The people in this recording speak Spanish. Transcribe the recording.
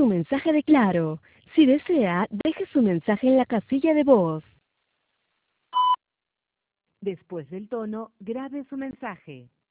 su mensaje de Claro. Si desea, deje su mensaje en la casilla de voz. Después del tono, grabe su mensaje.